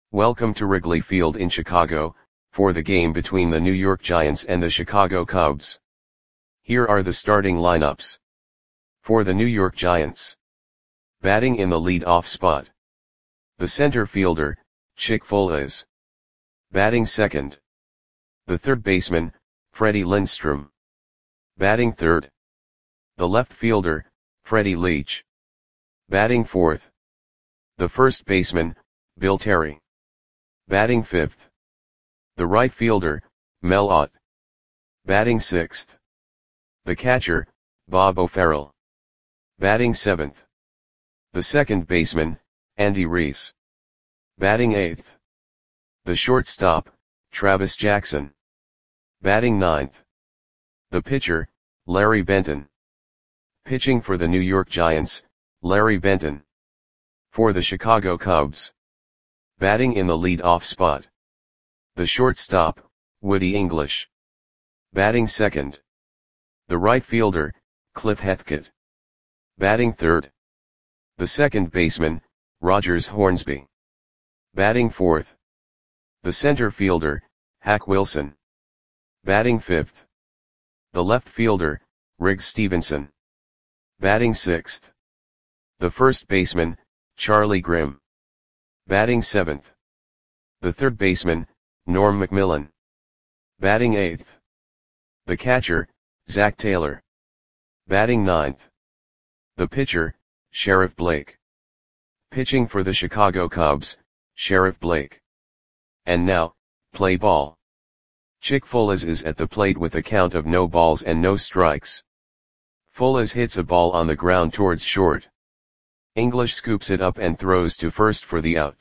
Welcome to Wrigley Field in Chicago, for the game between the New York Giants and the Chicago Cubs. Here are the starting lineups. For the New York Giants. Batting in the lead-off spot. The center fielder, Chick Foales. Batting second. The third baseman, Freddie Lindstrom. Batting third. The left fielder, Freddie Leach. Batting fourth. The first baseman, Bill Terry. Batting fifth. The right fielder, Mel Ott. Batting sixth. The catcher, Bob O'Farrell. Batting seventh. The second baseman, Andy Reese. Batting eighth. The shortstop, Travis Jackson. Batting ninth. The pitcher, Larry Benton. Pitching for the New York Giants, Larry Benton. For the Chicago Cubs. Batting in the lead-off spot. The shortstop, Woody English. Batting second. The right fielder, Cliff Hethkett. Batting third. The second baseman, Rogers Hornsby. Batting fourth. The center fielder, Hack Wilson. Batting fifth. The left fielder, Riggs Stephenson. Batting sixth. The first baseman, Charlie Grimm. Batting seventh. The third baseman, Norm McMillan. Batting eighth. The catcher, Zach Taylor. Batting ninth. The pitcher, Sheriff Blake. Pitching for the Chicago Cubs, Sheriff Blake. And now, play ball. Chick Foales is at the plate with a count of no balls and no strikes. Foales hits a ball on the ground towards short. English scoops it up and throws to first for the out.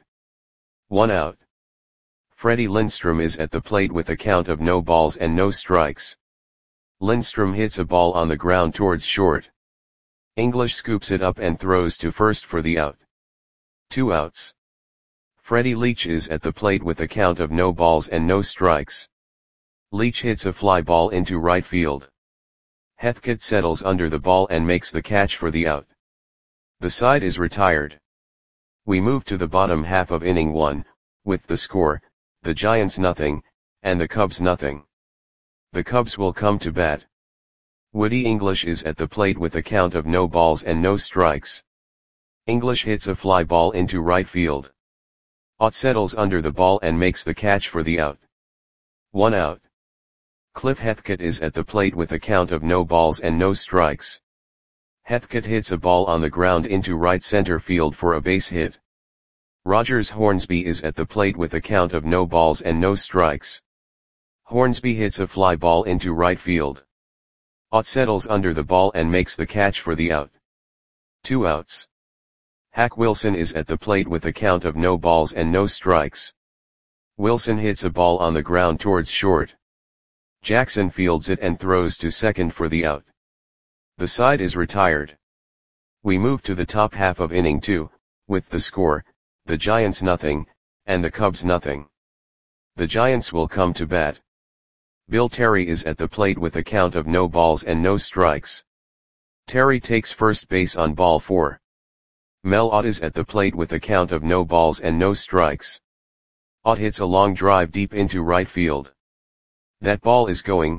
1 out. Freddie Lindstrom is at the plate with a count of no balls and no strikes. Lindstrom hits a ball on the ground towards short. English scoops it up and throws to first for the out. 2 outs. Freddie Leach is at the plate with a count of no balls and no strikes. Leach hits a fly ball into right field. Hethkett settles under the ball and makes the catch for the out. The side is retired. We move to the bottom half of inning 1, with the score, the Giants nothing, and the Cubs nothing. The Cubs will come to bat. Woody English is at the plate with a count of no balls and no strikes. English hits a fly ball into right field. Ott settles under the ball and makes the catch for the out. 1 out. Cliff Hethkett is at the plate with a count of no balls and no strikes. Hethkett hits a ball on the ground into right center field for a base hit. Rogers Hornsby is at the plate with a count of no balls and no strikes. Hornsby hits a fly ball into right field. Ott settles under the ball and makes the catch for the out. 2 outs. Hack Wilson is at the plate with a count of no balls and no strikes. Wilson hits a ball on the ground towards short. Jackson fields it and throws to second for the out. The side is retired. We move to the top half of inning 2, with the score, the Giants nothing, and the Cubs nothing. The Giants will come to bat. Bill Terry is at the plate with a count of no balls and no strikes. Terry takes first base on ball 4. Mel Ott is at the plate with a count of no balls and no strikes. Ott hits a long drive deep into right field. That ball is gone.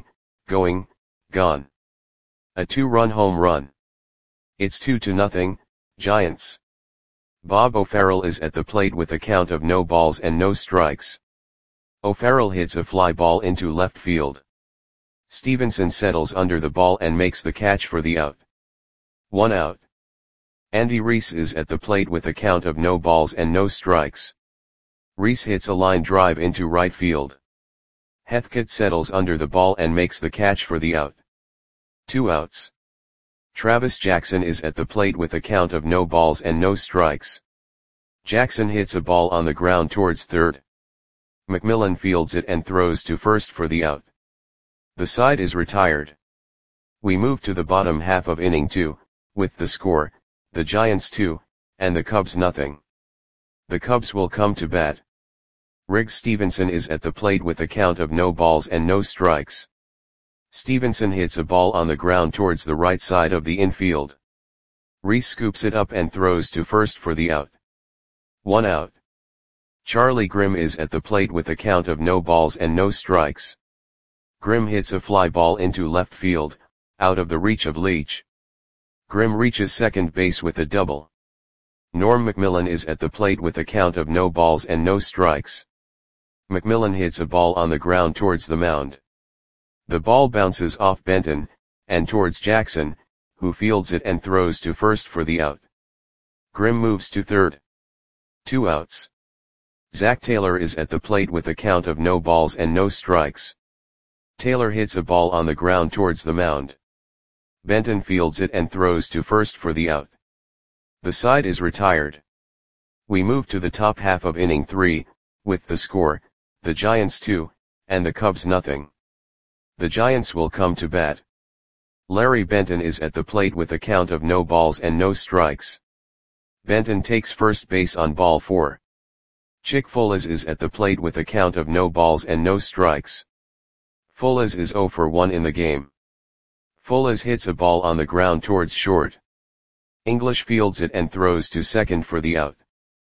A 2-run home run. It's 2-0, Giants. Bob O'Farrell is at the plate with a count of no balls and no strikes. O'Farrell hits a fly ball into left field. Stephenson settles under the ball and makes the catch for the out. 1 out. Andy Reese is at the plate with a count of no balls and no strikes. Reese hits a line drive into right field. Hethkett settles under the ball and makes the catch for the out. 2 outs. Travis Jackson is at the plate with a count of no balls and no strikes. Jackson hits a ball on the ground towards third. McMillan fields it and throws to first for the out. The side is retired. We move to the bottom half of inning 2, with the score, the Giants 2, and the Cubs nothing. The Cubs will come to bat. Riggs Stephenson is at the plate with a count of no balls and no strikes. Stephenson hits a ball on the ground towards the right side of the infield. Reese scoops it up and throws to first for the out. 1 out. Charlie Grimm is at the plate with a count of no balls and no strikes. Grimm hits a fly ball into left field, out of the reach of Leach. Grimm reaches second base with a double. Norm Macmillan is at the plate with a count of no balls and no strikes. Macmillan hits a ball on the ground towards the mound. The ball bounces off Benton, and towards Jackson, who fields it and throws to first for the out. Grimm moves to third. 2 outs. Zach Taylor is at the plate with a count of no balls and no strikes. Taylor hits a ball on the ground towards the mound. Benton fields it and throws to first for the out. The side is retired. We move to the top half of inning 3, with the score, the Giants 2, and the Cubs nothing. The Giants will come to bat. Larry Benton is at the plate with a count of no balls and no strikes. Benton takes first base on ball 4. Chick Folas is at the plate with a count of no balls and no strikes. Folas is 0 for 1 in the game. Folas hits a ball on the ground towards short. English fields it and throws to second for the out.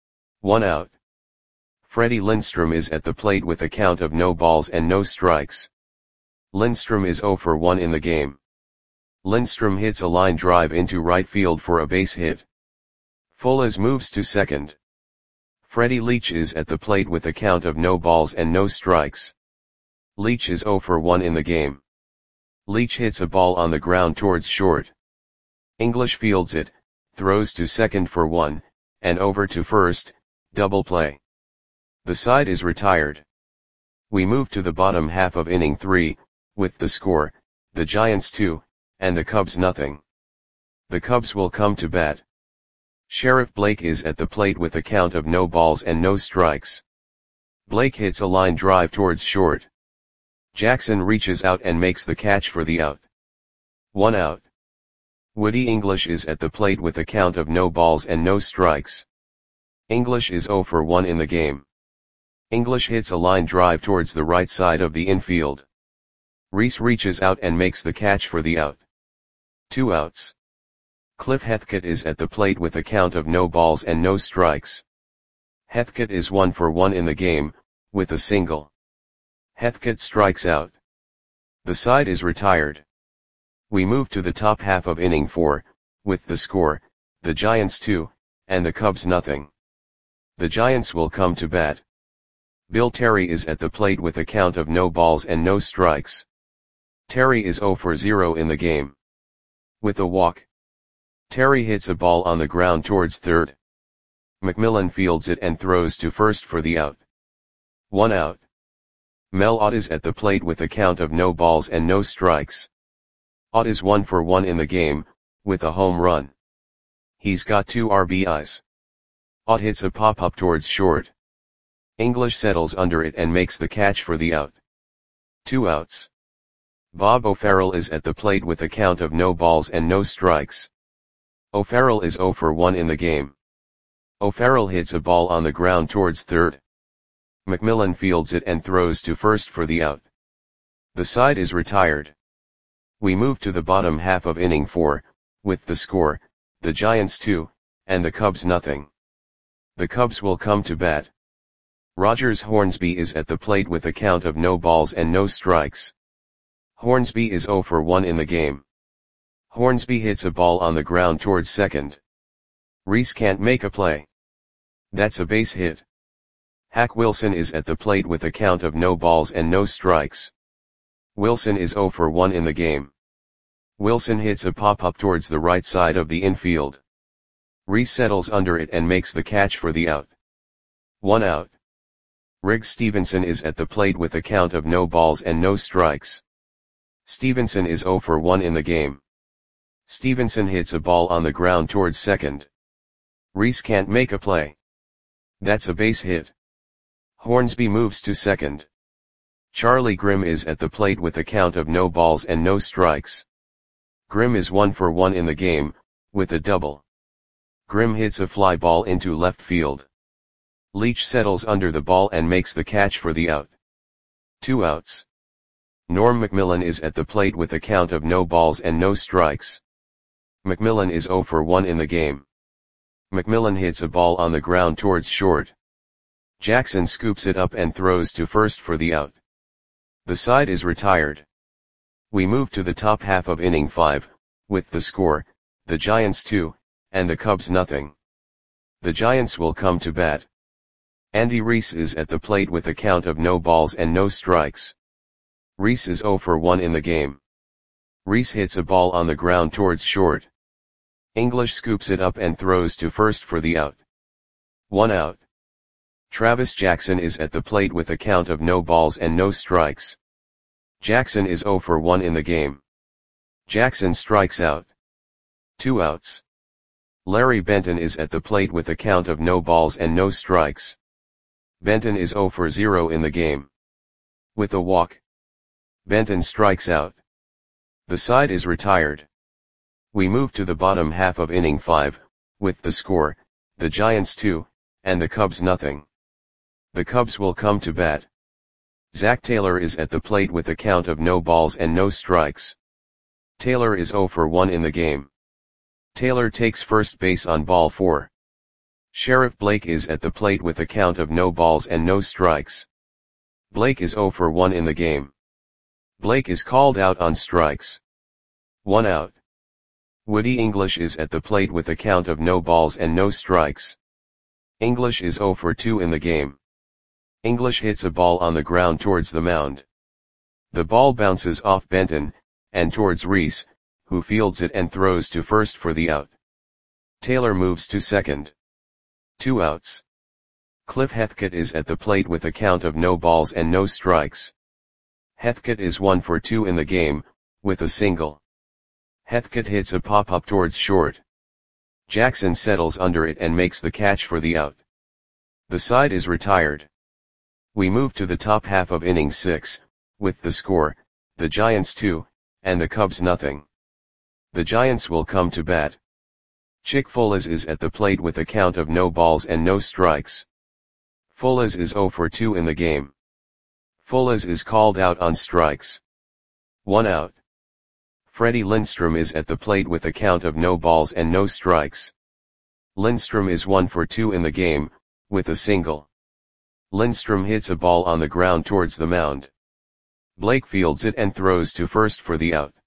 1 out. Freddie Lindstrom is at the plate with a count of no balls and no strikes. Lindstrom is 0 for 1 in the game. Lindstrom hits a line drive into right field for a base hit. Folas moves to second. Freddie Leach is at the plate with a count of no balls and no strikes. Leach is 0 for 1 in the game. Leach hits a ball on the ground towards short. English fields it, throws to second for 1, and over to first, double play. The side is retired. We move to the bottom half of inning 3, with the score, the Giants 2, and the Cubs nothing. The Cubs will come to bat. Sheriff Blake is at the plate with a count of no balls and no strikes. Blake hits a line drive towards short. Jackson reaches out and makes the catch for the out. 1 out. Woody English is at the plate with a count of no balls and no strikes. English is 0 for 1 in the game. English hits a line drive towards the right side of the infield. Reese reaches out and makes the catch for the out. 2 outs. Cliff Heathcote is at the plate with a count of no balls and no strikes. Heathcote is 1 for 1 in the game, with a single. Heathcote strikes out. The side is retired. We move to the top half of inning 4, with the score, the Giants 2, and the Cubs nothing. The Giants will come to bat. Bill Terry is at the plate with a count of no balls and no strikes. Terry is 0 for 0 in the game. With a walk. Terry hits a ball on the ground towards third. Macmillan fields it and throws to first for the out. 1 out. Mel Ott is at the plate with a count of no balls and no strikes. Ott is 1 for 1 in the game, with a home run. He's got 2 RBIs. Ott hits a pop-up towards short. English settles under it and makes the catch for the out. 2 outs. Bob O'Farrell is at the plate with a count of no balls and no strikes. O'Farrell is 0 for 1 in the game. O'Farrell hits a ball on the ground towards third. Macmillan fields it and throws to first for the out. The side is retired. We move to the bottom half of inning 4, with the score, the Giants 2, and the Cubs nothing. The Cubs will come to bat. Rogers Hornsby is at the plate with a count of no balls and no strikes. Hornsby is 0 for 1 in the game. Hornsby hits a ball on the ground towards second. Reese can't make a play. That's a base hit. Hack Wilson is at the plate with a count of no balls and no strikes. Wilson is 0 for 1 in the game. Wilson hits a pop-up towards the right side of the infield. Reese settles under it and makes the catch for the out. 1 out. Riggs Stevenson is at the plate with a count of no balls and no strikes. Stevenson is 0 for 1 in the game. Stevenson hits a ball on the ground towards second. Reese can't make a play. That's a base hit. Hornsby moves to second. Charlie Grimm is at the plate with a count of no balls and no strikes. Grimm is 1 for 1 in the game, with a double. Grimm hits a fly ball into left field. Leach settles under the ball and makes the catch for the out. 2 outs. Norm Macmillan is at the plate with a count of no balls and no strikes. Macmillan is 0 for 1 in the game. Macmillan hits a ball on the ground towards short. Jackson scoops it up and throws to first for the out. The side is retired. We move to the top half of inning 5, with the score, the Giants 2, and the Cubs nothing. The Giants will come to bat. Andy Reese is at the plate with a count of no balls and no strikes. Reese is 0 for 1 in the game. Reese hits a ball on the ground towards short. English scoops it up and throws to first for the out. 1 out. Travis Jackson is at the plate with a count of no balls and no strikes. Jackson is 0 for 1 in the game. Jackson strikes out. 2 outs. Larry Benton is at the plate with a count of no balls and no strikes. Benton is 0 for 0 in the game. With a walk, Benton strikes out. The side is retired. We move to the bottom half of inning 5, with the score, the Giants 2, and the Cubs nothing. The Cubs will come to bat. Zach Taylor is at the plate with a count of no balls and no strikes. Taylor is 0 for 1 in the game. Taylor takes first base on ball 4. Sheriff Blake is at the plate with a count of no balls and no strikes. Blake is 0 for 1 in the game. Blake is called out on strikes. 1 out. Woody English is at the plate with a count of no balls and no strikes. English is 0 for 2 in the game. English hits a ball on the ground towards the mound. The ball bounces off Benton, and towards Reese, who fields it and throws to first for the out. Taylor moves to second. 2 outs. Cliff Heathcote is at the plate with a count of no balls and no strikes. Heathcote is 1 for 2 in the game, with a single. Heathcote hits a pop-up towards short. Jackson settles under it and makes the catch for the out. The side is retired. We move to the top half of inning 6, with the score, the Giants 2, and the Cubs nothing. The Giants will come to bat. Chick Folas is at the plate with a count of no balls and no strikes. Folas is 0 for 2 in the game. Folas is called out on strikes. 1 out. Freddie Lindstrom is at the plate with a count of no balls and no strikes. Lindstrom is 1 for 2 in the game, with a single. Lindstrom hits a ball on the ground towards the mound. Blake fields it and throws to first for the out.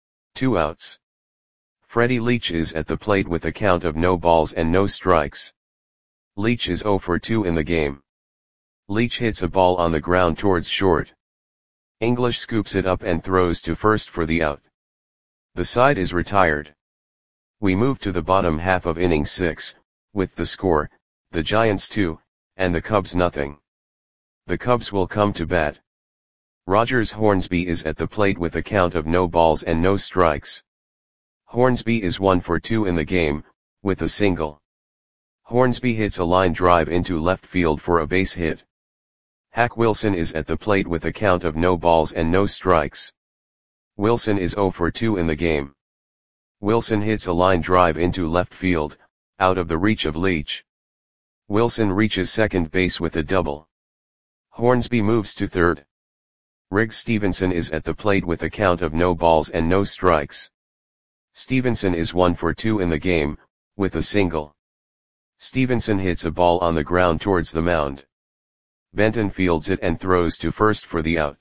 2 outs. Freddie Leach is at the plate with a count of no balls and no strikes. Leach is 0 for 2 in the game. Leach hits a ball on the ground towards short. English scoops it up and throws to first for the out. The side is retired. We move to the bottom half of inning 6, with the score, the Giants 2, and the Cubs nothing. The Cubs will come to bat. Rogers Hornsby is at the plate with a count of no balls and no strikes. Hornsby is 1 for 2 in the game, with a single. Hornsby hits a line drive into left field for a base hit. Hack Wilson is at the plate with a count of no balls and no strikes. Wilson is 0 for 2 in the game. Wilson hits a line drive into left field, out of the reach of Leach. Wilson reaches second base with a double. Hornsby moves to third. Riggs Stevenson is at the plate with a count of no balls and no strikes. Stevenson is 1 for 2 in the game, with a single. Stevenson hits a ball on the ground towards the mound. Benton fields it and throws to first for the out.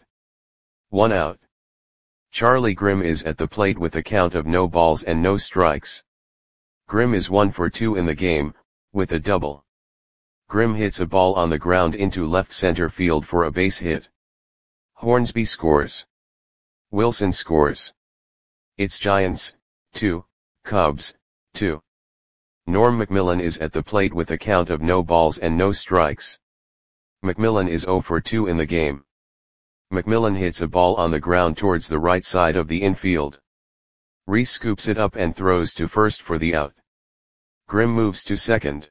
1 out. Charlie Grimm is at the plate with a count of no balls and no strikes. Grimm is 1 for 2 in the game, with a double. Grimm hits a ball on the ground into left center field for a base hit. Hornsby scores. Wilson scores. It's Giants, 2, Cubs, 2. Norm McMillan is at the plate with a count of no balls and no strikes. McMillan is 0 for 2 in the game. McMillan hits a ball on the ground towards the right side of the infield. Reese scoops it up and throws to first for the out. Grimm moves to second.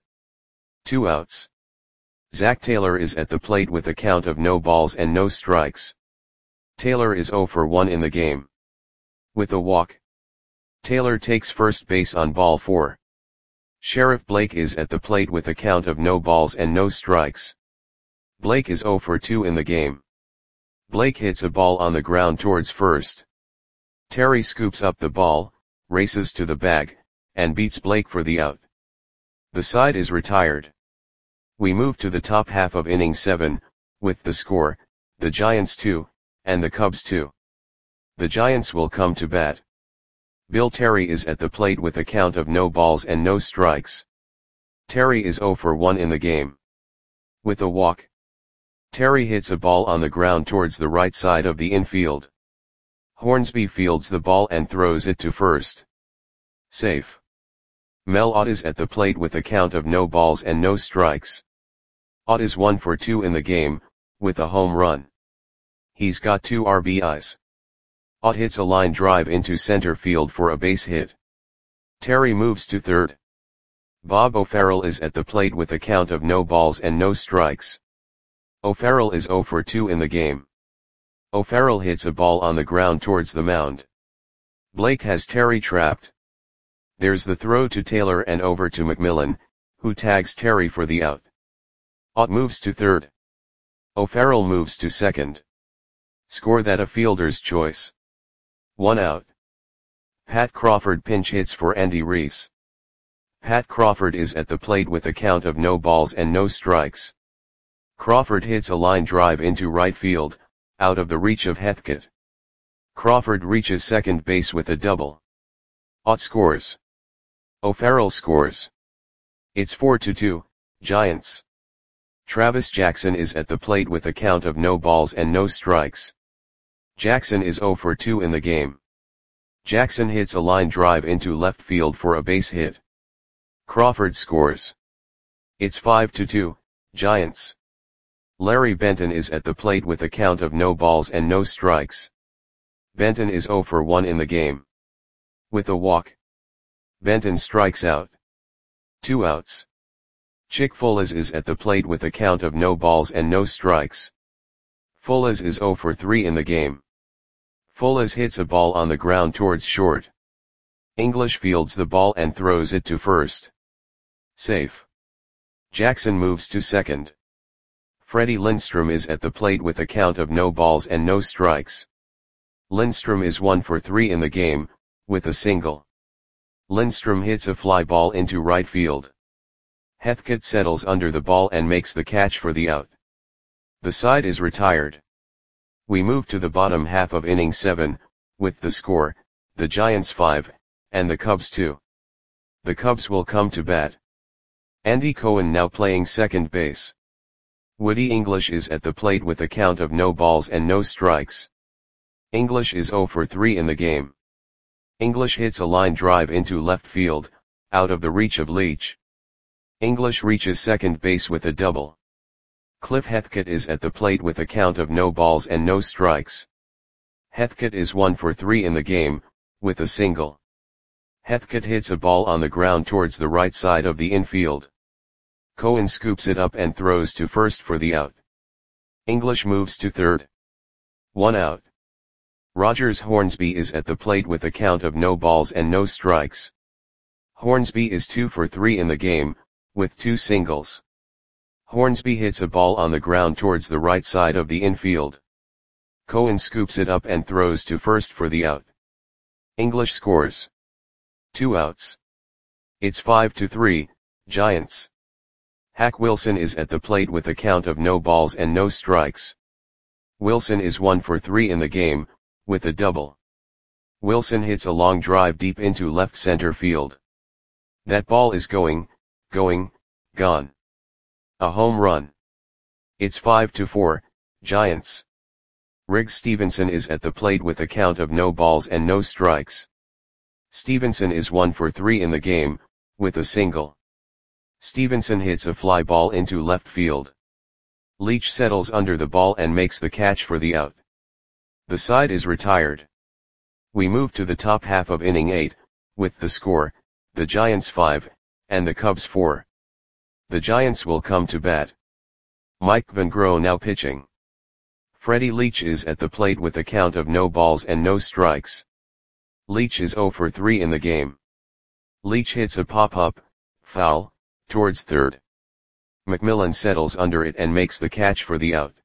2 outs. Zach Taylor is at the plate with a count of no balls and no strikes. Taylor is 0 for 1 in the game. With a walk, Taylor takes first base on ball 4. Sheriff Blake is at the plate with a count of no balls and no strikes. Blake is 0 for 2 in the game. Blake hits a ball on the ground towards first. Terry scoops up the ball, races to the bag, and beats Blake for the out. The side is retired. We move to the top half of inning 7, with the score, the Giants 2, and the Cubs 2. The Giants will come to bat. Bill Terry is at the plate with a count of no balls and no strikes. Terry is 0 for 1 in the game. With a walk, Terry hits a ball on the ground towards the right side of the infield. Hornsby fields the ball and throws it to first. Safe. Mel Ott is at the plate with a count of no balls and no strikes. Ott is 1 for 2 in the game, with a home run. He's got 2 RBIs. Ott hits a line drive into center field for a base hit. Terry moves to third. Bob O'Farrell is at the plate with a count of no balls and no strikes. O'Farrell is 0 for 2 in the game. O'Farrell hits a ball on the ground towards the mound. Blake has Terry trapped. There's the throw to Taylor and over to McMillan, who tags Terry for the out. Ott moves to third. O'Farrell moves to second. Score that a fielder's choice. 1 out. Pat Crawford pinch hits for Andy Reese. Pat Crawford is at the plate with a count of no balls and no strikes. Crawford hits a line drive into right field, out of the reach of Heathcote. Crawford reaches second base with a double. Ott scores. O'Farrell scores. It's 4-2, Giants. Travis Jackson is at the plate with a count of no balls and no strikes. Jackson is 0 for 2 in the game. Jackson hits a line drive into left field for a base hit. Crawford scores. It's 5-2, Giants. Larry Benton is at the plate with a count of no balls and no strikes. Benton is 0 for 1 in the game. With a walk, Benton strikes out. 2 outs. Chick Fullers is at the plate with a count of no balls and no strikes. Fullers is 0 for 3 in the game. Fullers hits a ball on the ground towards short. English fields the ball and throws it to first. Safe. Jackson moves to second. Freddie Lindstrom is at the plate with a count of no balls and no strikes. Lindstrom is 1 for 3 in the game, with a single. Lindstrom hits a fly ball into right field. Heathcote settles under the ball and makes the catch for the out. The side is retired. We move to the bottom half of inning 7, with the score, the Giants 5, and the Cubs 2. The Cubs will come to bat. Andy Cohen now playing second base. Woody English is at the plate with a count of no balls and no strikes. English is 0 for 3 in the game. English hits a line drive into left field, out of the reach of Leach. English reaches second base with a double. Cliff Heathcote is at the plate with a count of no balls and no strikes. Heathcote is 1 for 3 in the game, with a single. Heathcote hits a ball on the ground towards the right side of the infield. Cohen scoops it up and throws to first for the out. English moves to third. 1 out. Rogers Hornsby is at the plate with a count of no balls and no strikes. Hornsby is 2 for 3 in the game, with 2 singles. Hornsby hits a ball on the ground towards the right side of the infield. Cohen scoops it up and throws to first for the out. English scores. 2 outs. It's 5-3, Giants. Hack Wilson is at the plate with a count of no balls and no strikes. Wilson is 1 for 3 in the game, with a double. Wilson hits a long drive deep into left center field. That ball is going, gone. A home run. It's 5-4, Giants. Riggs Stevenson is at the plate with a count of no balls and no strikes. Stevenson is 1 for 3 in the game, with a single. Stevenson hits a fly ball into left field. Leach settles under the ball and makes the catch for the out. The side is retired. We move to the top half of inning 8, with the score, the Giants 5, and the Cubs 4. The Giants will come to bat. Mike Van Gogh now pitching. Freddie Leach is at the plate with a count of no balls and no strikes. Leach is 0 for 3 in the game. Leach hits a pop-up, foul, towards third. McMillan settles under it and makes the catch for the out.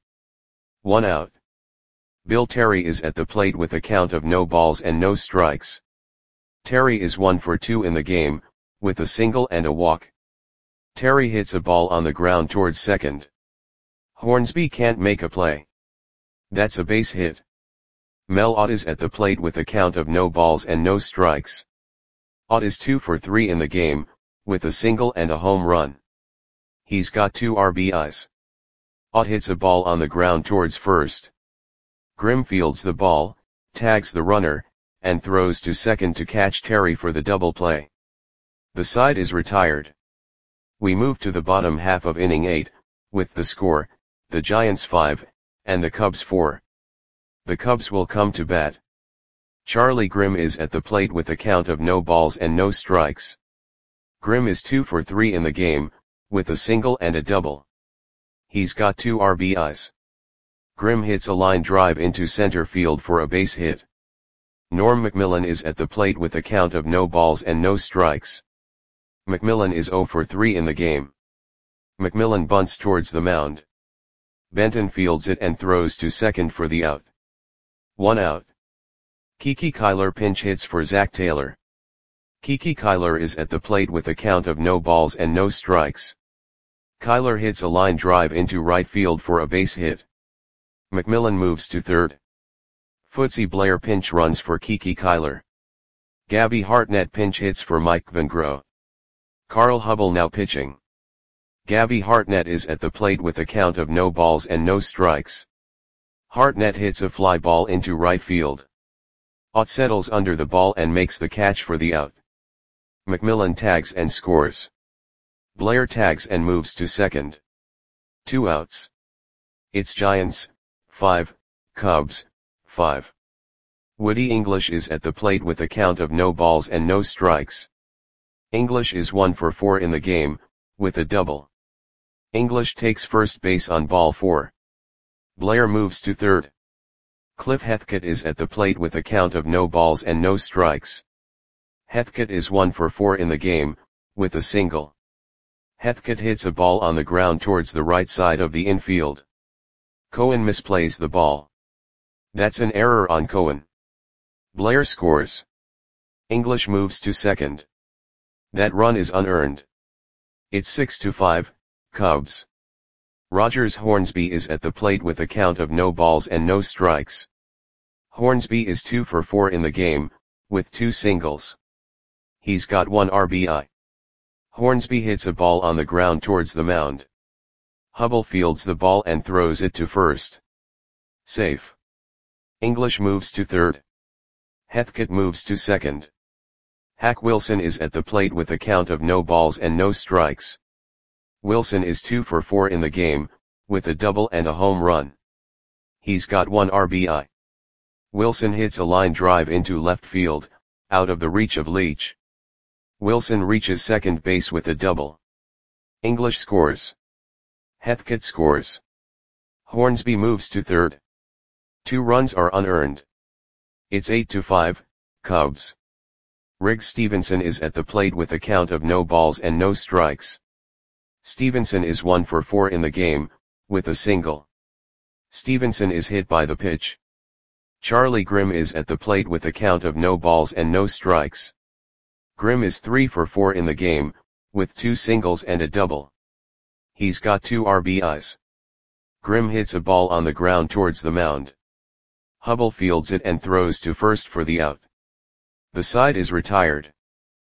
1 out. Bill Terry is at the plate with a count of no balls and no strikes. Terry is 1 for 2 in the game, with a single and a walk. Terry hits a ball on the ground towards second. Hornsby can't make a play. That's a base hit. Mel Ott is at the plate with a count of no balls and no strikes. Ott is 2 for 3 in the game, with a single and a home run. He's got 2 RBIs. Ott hits a ball on the ground towards first. Grimm fields the ball, tags the runner, and throws to second to catch Terry for the double play. The side is retired. We move to the bottom half of inning 8, with the score, the Giants 5, and the Cubs 4. The Cubs will come to bat. Charlie Grimm is at the plate with a count of no balls and no strikes. Grimm is 2 for 3 in the game, with a single and a double. He's got 2 RBIs. Grimm hits a line drive into center field for a base hit. Norm McMillan is at the plate with a count of no balls and no strikes. McMillan is 0 for 3 in the game. McMillan bunts towards the mound. Benton fields it and throws to second for the out. 1 out. Kiki Kyler pinch hits for Zach Taylor. Kiki Kyler is at the plate with a count of no balls and no strikes. Kyler hits a line drive into right field for a base hit. McMillan moves to third. Footsy Blair pinch runs for Kiki Kyler. Gabby Hartnett pinch hits for Mike Van Gro. Carl Hubble now pitching. Gabby Hartnett is at the plate with a count of no balls and no strikes. Hartnett hits a fly ball into right field. Ott settles under the ball and makes the catch for the out. McMillan tags and scores. Blair tags and moves to second. 2 outs. It's Giants, 5, Cubs, 5. Woody English is at the plate with a count of no balls and no strikes. English is 1 for 4 in the game, with a double. English takes first base on ball 4. Blair moves to third. Cliff Heathcote is at the plate with a count of no balls and no strikes. Heathcote is 1 for 4 in the game, with a single. Heathcote hits a ball on the ground towards the right side of the infield. Cohen misplays the ball. That's an error on Cohen. Blair scores. English moves to second. That run is unearned. It's 6-5, Cubs. Rogers Hornsby is at the plate with a count of no balls and no strikes. Hornsby is 2 for 4 in the game, with 2 singles. He's got 1 RBI. Hornsby hits a ball on the ground towards the mound. Hubble fields the ball and throws it to first. Safe. English moves to third. Heathcote moves to second. Hack Wilson is at the plate with a count of no balls and no strikes. Wilson is 2 for 4 in the game, with a double and a home run. He's got 1 RBI. Wilson hits a line drive into left field, out of the reach of Leach. Wilson reaches second base with a double. English scores. Heathcote scores. Hornsby moves to third. 2 runs are unearned. It's 8-5, Cubs. Riggs Stevenson is at the plate with a count of no balls and no strikes. Stevenson is 1 for 4 in the game, with a single. Stevenson is hit by the pitch. Charlie Grimm is at the plate with a count of no balls and no strikes. Grimm is 3 for 4 in the game, with 2 singles and a double. He's got 2 RBIs. Grimm hits a ball on the ground towards the mound. Hubble fields it and throws to first for the out. The side is retired.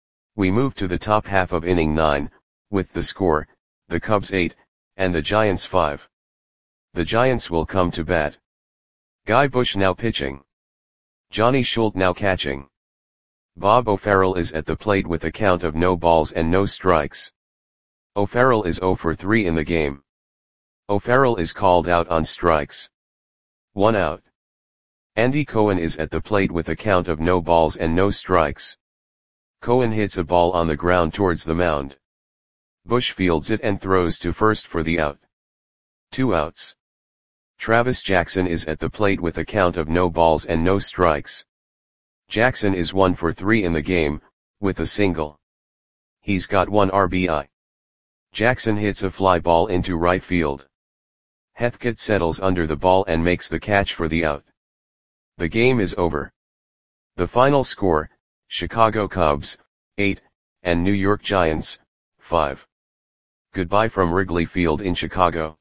We move to the top half of inning 9, with the score, the Cubs 8, and the Giants 5. The Giants will come to bat. Guy Bush now pitching. Johnny Schultz now catching. Bob O'Farrell is at the plate with a count of no balls and no strikes. O'Farrell is 0 for 3 in the game. O'Farrell is called out on strikes. 1 out. Andy Cohen is at the plate with a count of no balls and no strikes. Cohen hits a ball on the ground towards the mound. Bush fields it and throws to first for the out. 2 outs. Travis Jackson is at the plate with a count of no balls and no strikes. Jackson is 1 for 3 in the game, with a single. He's got 1 RBI. Jackson hits a fly ball into right field. Heathcote settles under the ball and makes the catch for the out. The game is over. The final score, Chicago Cubs, 8, and New York Giants, 5. Goodbye from Wrigley Field in Chicago.